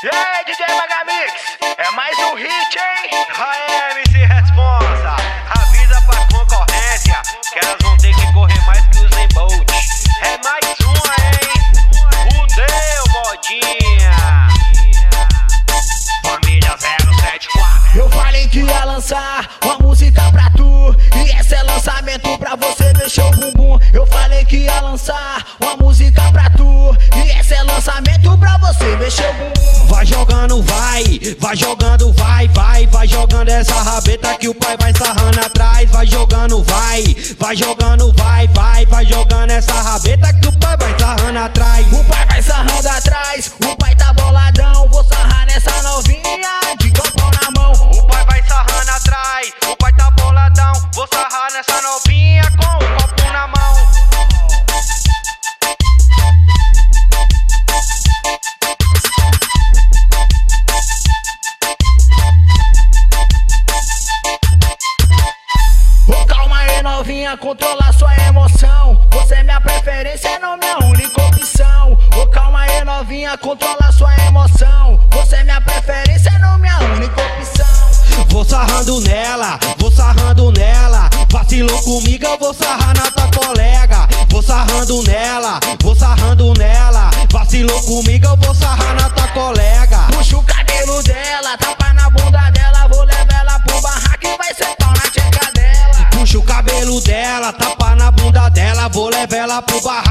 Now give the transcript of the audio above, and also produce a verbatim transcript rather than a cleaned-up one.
E aí, D J Magamix, é mais um hit, hein? Aê, M C Responsa, avisa pra concorrência que elas vão ter que correr mais que o Usain Bolt. É mais uma, hein? Fudeu, modinha. Família zero sete quatro. Eu falei que ia lançar uma música pra tu, e esse é lançamento pra você mexer o bumbum. Eu falei que ia lançar uma música pra tu, e esse é lançamento pra você mexer o bumbum. Vai jogando, vai, vai jogando, vai, vai, vai jogando essa rabeta que o pai vai sarrando atrás. Vai jogando, vai, vai jogando, vai, vai, vai jogando essa rabeta que o pai vai sarrando atrás. O pai vai sarrando atrás, o pai tá boladão. Vou sarrar nessa novinha de copão na mão. O pai vai sarrando atrás, o pai tá boladão. Vou sarrar nessa novinha com o copo na mão. Ô, calma aí, novinha, controla sua emoção. Você é minha preferência, não minha única opção. Ô, calma aí, novinha, controla sua emoção. Você é minha preferência, não minha única opção. Vou sarrando nela, vou sarrando nela. Vacilou comigo, eu vou sarrar na tua colega. Vou sarrando nela, vou sarrando nela. Vacilou comigo, eu vou sarrar na tua colega. Puxa o cabelo dela, tapa na bunda dela. Vou levar ela pro barraco e vai ser pau na tcheca dela. Puxa o cabelo dela, tapa na bunda dela. Vou levar ela pro barraco.